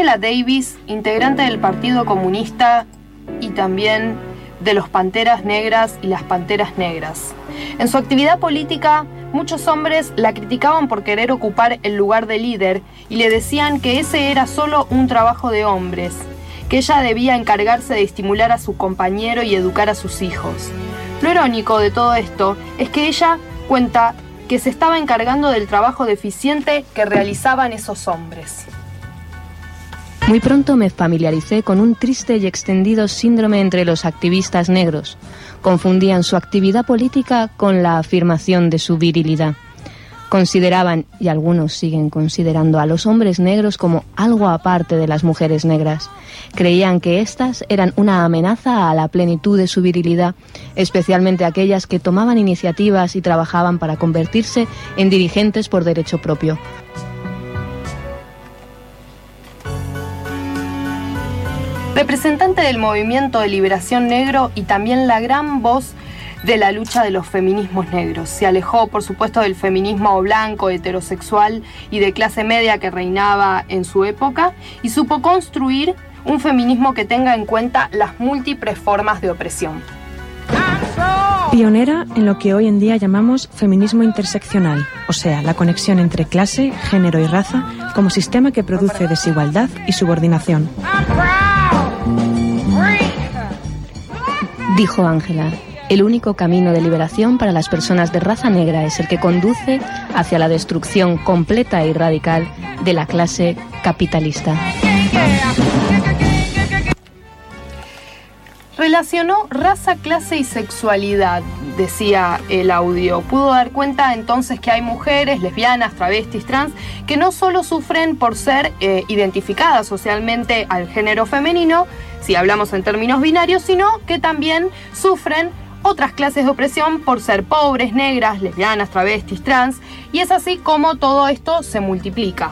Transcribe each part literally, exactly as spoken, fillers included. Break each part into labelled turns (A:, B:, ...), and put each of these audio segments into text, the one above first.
A: Angela Davis, integrante del Partido Comunista y también de los Panteras Negras y las Panteras Negras. En su actividad política, muchos hombres la criticaban por querer ocupar el lugar de líder y le decían que ese era solo un trabajo de hombres, que ella debía encargarse de estimular a su compañero y educar a sus hijos. Lo irónico de todo esto es que ella cuenta que se estaba encargando del trabajo deficiente que realizaban esos hombres.
B: Muy pronto me familiaricé con un triste y extendido síndrome entre los activistas negros. Confundían su actividad política con la afirmación de su virilidad. Consideraban, y algunos siguen considerando, a los hombres negros como algo aparte de las mujeres negras. Creían que éstas eran una amenaza a la plenitud de su virilidad, especialmente aquellas que tomaban iniciativas y trabajaban para convertirse en dirigentes por derecho propio.
A: Representante del movimiento de liberación negro y también la gran voz de la lucha de los feminismos negros. Se alejó, por supuesto, del feminismo blanco, heterosexual y de clase media que reinaba en su época y supo construir un feminismo que tenga en cuenta las múltiples formas de opresión.
C: Pionera en lo que hoy en día llamamos feminismo interseccional, o sea, la conexión entre clase, género y raza como sistema que produce desigualdad y subordinación.
B: Dijo Ángela, el único camino de liberación para las personas de raza negra es el que conduce hacia la destrucción completa y radical de la clase capitalista.
A: Relacionó raza, clase y sexualidad, decía el audio. Pudo dar cuenta entonces que hay mujeres, lesbianas, travestis, trans, que no solo sufren por ser eh, identificadas socialmente al género femenino, si hablamos en términos binarios, sino que también sufren otras clases de opresión por ser pobres, negras, lesbianas, travestis, trans, y es así como todo esto se multiplica.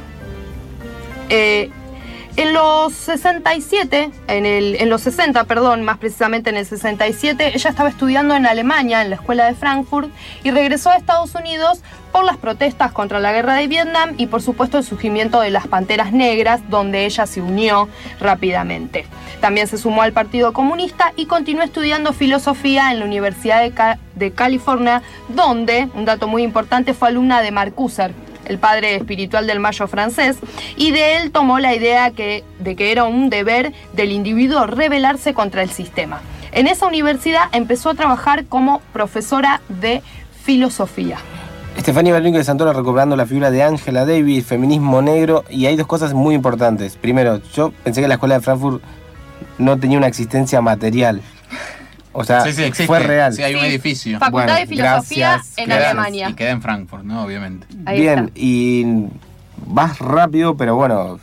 A: Eh, En los sesenta y siete, en, el, en los sesenta, perdón, más precisamente en el sesenta y siete, ella estaba estudiando en Alemania, en la escuela de Frankfurt, y regresó a Estados Unidos por las protestas contra la guerra de Vietnam y, por supuesto, el surgimiento de las Panteras Negras, donde ella se unió rápidamente. También se sumó al Partido Comunista y continuó estudiando filosofía en la Universidad de, Ca- de California, donde, un dato muy importante, fue alumna de Marcuse, el padre espiritual del Mayo francés, y de él tomó la idea que, de que era un deber del individuo rebelarse contra el sistema. En esa universidad empezó a trabajar como profesora de filosofía.
D: Estefanía Berlín de Santoro recuperando la figura de Angela Davis, feminismo negro, y hay dos cosas muy importantes. Primero, yo pensé que la escuela de Frankfurt no tenía una existencia material. O sea,
E: sí, sí,
D: fue real.
E: Sí, hay un edificio.
A: Facultad
D: bueno,
A: de Filosofía
D: gracias,
A: en
D: gracias.
A: Alemania.
E: Y queda en Frankfurt, ¿no? Obviamente.
A: Ahí
D: Bien,
A: está.
D: y vas rápido, pero bueno,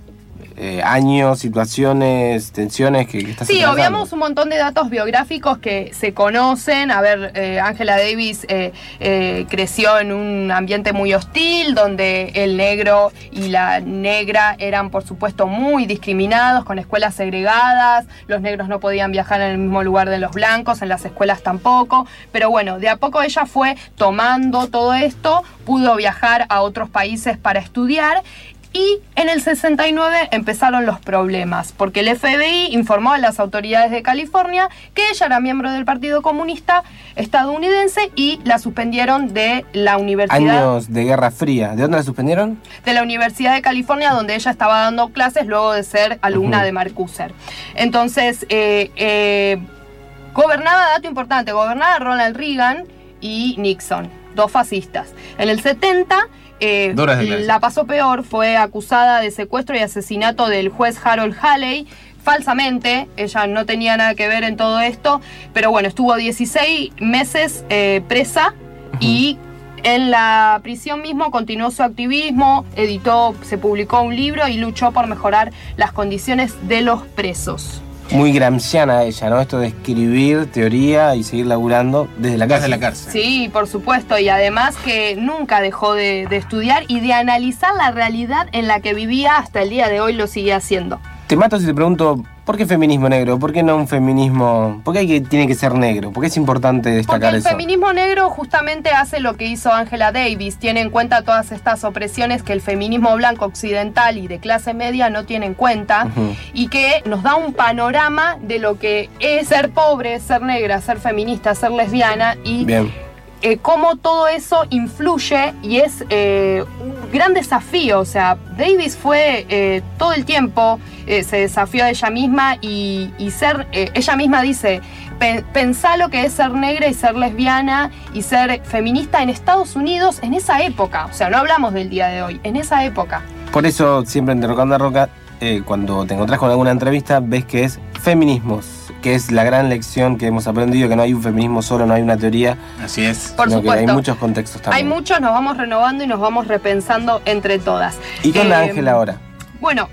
D: eh, años, situaciones, tensiones que, que estás
A: Sí,
D: atravesando.
A: obviamos un montón de datos biográficos que se conocen. A ver, eh, Angela Davis eh, eh, creció en un ambiente muy hostil, donde el negro y la negra eran, por supuesto, muy discriminados, con escuelas segregadas. Los negros no podían viajar en el mismo lugar de los blancos, en las escuelas tampoco. Pero bueno, de a poco ella fue tomando todo esto, pudo viajar a otros países para estudiar. Y en el sesenta y nueve empezaron los problemas, porque el F B I informó a las autoridades de California que ella era miembro del Partido Comunista estadounidense y la suspendieron de la universidad.
D: Años de Guerra Fría. ¿De dónde la suspendieron?
A: De la Universidad de California, donde ella estaba dando clases luego de ser alumna uh-huh. de Marcuse. Entonces, eh, eh, gobernaba, dato importante, gobernaba Ronald Reagan y Nixon, dos fascistas. En el setenta... Eh, la pasó peor, fue acusada de secuestro y asesinato del juez Harold Haley, falsamente, ella no tenía nada que ver en todo esto, pero bueno, estuvo dieciséis meses eh, presa uh-huh. y en la prisión mismo continuó su activismo, editó, se publicó un libro y luchó por mejorar las condiciones de los presos.
D: Muy gramsciana ella, ¿no? Esto de escribir teoría y seguir laburando desde la cárcel.
E: Desde la cárcel.
A: Sí, por supuesto, y además que nunca dejó de, de estudiar y de analizar la realidad en la que vivía, hasta el día de hoy lo sigue haciendo.
D: Te mato si te pregunto, ¿por qué feminismo negro? ¿Por qué no un feminismo? ¿Por qué hay que, tiene que ser negro? ¿Por qué es importante destacar
A: Porque el
D: eso?
A: feminismo negro justamente hace lo que hizo Angela Davis, tiene en cuenta todas estas opresiones que el feminismo blanco occidental y de clase media no tiene en cuenta, uh-huh. y que nos da un panorama de lo que es ser pobre, ser negra, ser feminista, ser lesbiana y... Bien. Eh, cómo todo eso influye y es eh, un gran desafío. O sea, Davis fue eh, todo el tiempo, eh, se desafió a ella misma y, y ser, eh, ella misma dice, pe- pensá lo que es ser negra y ser lesbiana y ser feminista en Estados Unidos en esa época. O sea, no hablamos del día de hoy, en esa época.
D: Por eso siempre en Derrocando a Roca, eh, cuando te encontrás con alguna entrevista, ves que es feminismos, que es la gran lección que hemos aprendido, que no hay un feminismo solo, no hay una teoría.
E: Así es.
A: Por
D: sino
A: supuesto.
D: Que hay muchos contextos también.
A: Hay muchos, nos vamos renovando y nos vamos repensando entre todas.
D: ¿Y qué onda
A: eh,
D: Ángela ahora?
A: Bueno,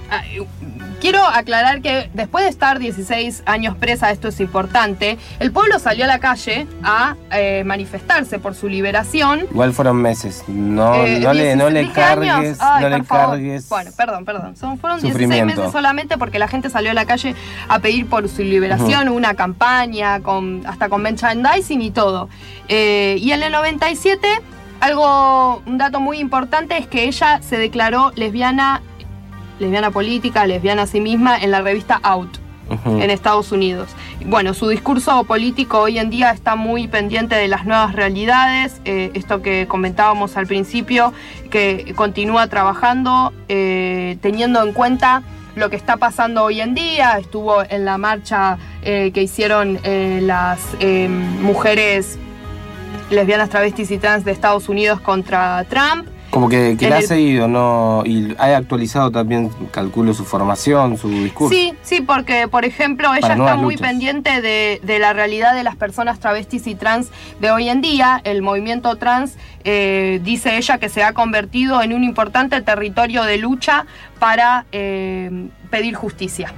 A: quiero aclarar que después de estar dieciséis años presa, esto es importante, el pueblo salió a la calle a eh, manifestarse por su liberación.
D: Igual fueron meses, no,
A: eh,
D: no, le, no le cargues,
A: Ay,
D: no le
A: favor.
D: cargues.
A: Bueno, perdón, perdón, Son, fueron dieciséis meses solamente porque la gente salió a la calle a pedir por su liberación, uh-huh. una campaña, con, hasta con merchandising y todo. Eh, y en el noventa y siete, algo, un dato muy importante es que ella se declaró lesbiana lesbiana política, lesbiana a sí misma, en la revista Out, uh-huh. en Estados Unidos. Bueno, su discurso político hoy en día está muy pendiente de las nuevas realidades, eh, esto que comentábamos al principio, que continúa trabajando, eh, teniendo en cuenta lo que está pasando hoy en día. Estuvo en la marcha eh, que hicieron eh, las eh, mujeres lesbianas, travestis y trans de Estados Unidos contra Trump.
D: Como que, que la ha el... seguido, ¿no? Y ha actualizado también, calculo, su formación, su discurso.
A: Sí, sí, porque, por ejemplo, ella está muy luchas. pendiente de, de la realidad de las personas travestis y trans de hoy en día. El movimiento trans, eh, dice ella, que se ha convertido en un importante territorio de lucha para eh, pedir justicia.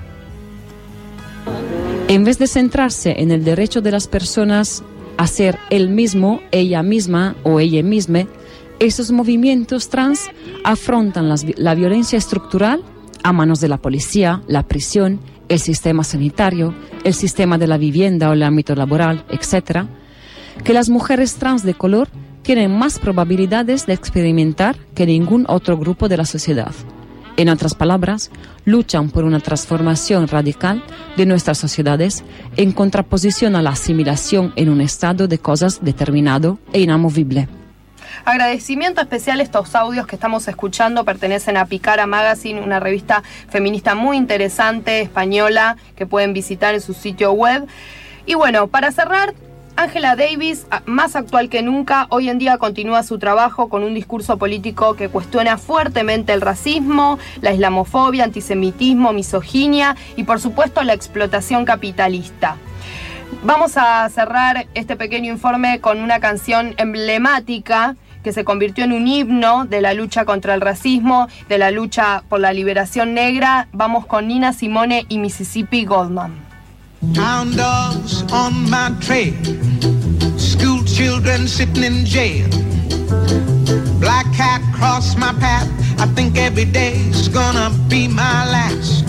F: En vez de centrarse en el derecho de las personas a ser él mismo, ella misma o ella misma, esos movimientos trans afrontan las, la violencia estructural a manos de la policía, la prisión, el sistema sanitario, el sistema de la vivienda o el ámbito laboral, etcétera, que las mujeres trans de color tienen más probabilidades de experimentar que ningún otro grupo de la sociedad. En otras palabras, luchan por una transformación radical de nuestras sociedades en contraposición a la asimilación en un estado de cosas determinado e inamovible.
A: Agradecimiento especial. Estos audios que estamos escuchando pertenecen a Picara Magazine, una revista feminista muy interesante, española, que pueden visitar en su sitio web. Y bueno, para cerrar, Angela Davis, más actual que nunca, hoy en día continúa su trabajo con un discurso político que cuestiona fuertemente el racismo, la islamofobia, antisemitismo, misoginia y por supuesto la explotación capitalista. Vamos a cerrar este pequeño informe con una canción emblemática que se convirtió en un himno de la lucha contra el racismo, de la lucha por la liberación negra. Vamos con Nina Simone y Mississippi Goldman.
G: Hound dogs on my trail, school children sitting in jail, black cat cross my path, I think every day's gonna be my last.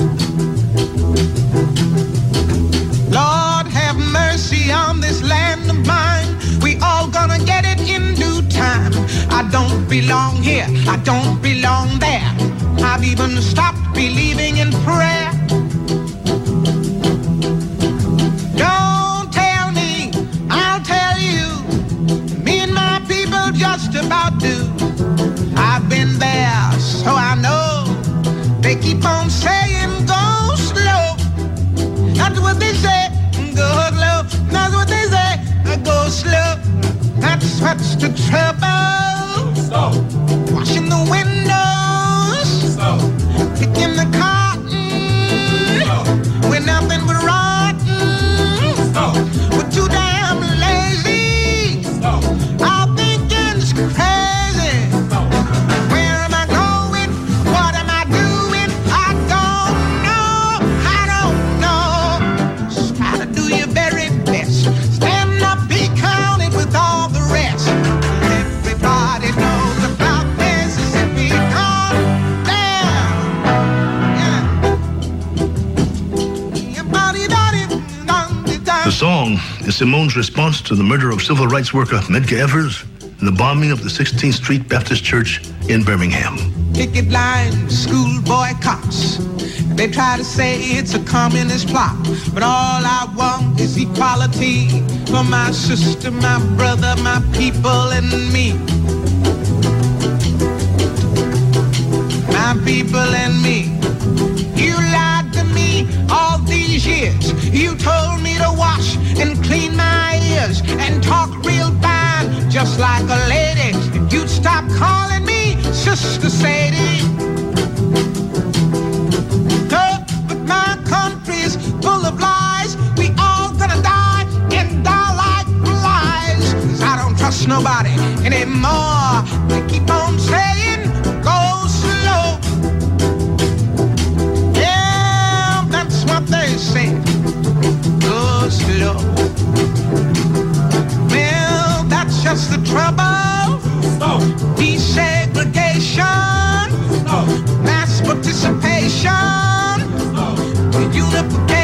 G: Lord have mercy on this land of mine, we all gonna get it in due time. I don't belong here, I don't belong there, I've even stopped believing in prayer. Don't tell me, I'll tell you, me and my people just about do. I've been there, so I know, they keep on saying go slow. That's what they say, go slow. That's what they say, go slow. That's what's the trouble. Slow. Washing the windows. Slow. Picking the cotton. Slow. We're nothing but rotten. Slow. We're too damn lazy. Slow. Our thinking's crazy. Slow. Where am I going? What am I doing? I don't know. I don't know. Just try to do your very best. Stand up, be counted with all the rest.
H: The song is Simone's response to the murder of civil rights worker Medgar Evers and the bombing of the sixteenth Street Baptist Church in Birmingham.
G: Picket line, school boycotts. They try to say it's a communist plot, but all I want is equality for my sister, my brother, my people, and me. My people and me. You lied to me all these years. You told me to wash and clean my ears and talk real fine, just like a lady. You'd stop calling me Sister Sadie. Full of lies, we all gonna die and die like flies. 'Cause I don't trust nobody anymore. They keep on saying, go slow. Yeah, that's what they say. Go slow. Well, that's just the trouble. Desegregation, mass participation, unification.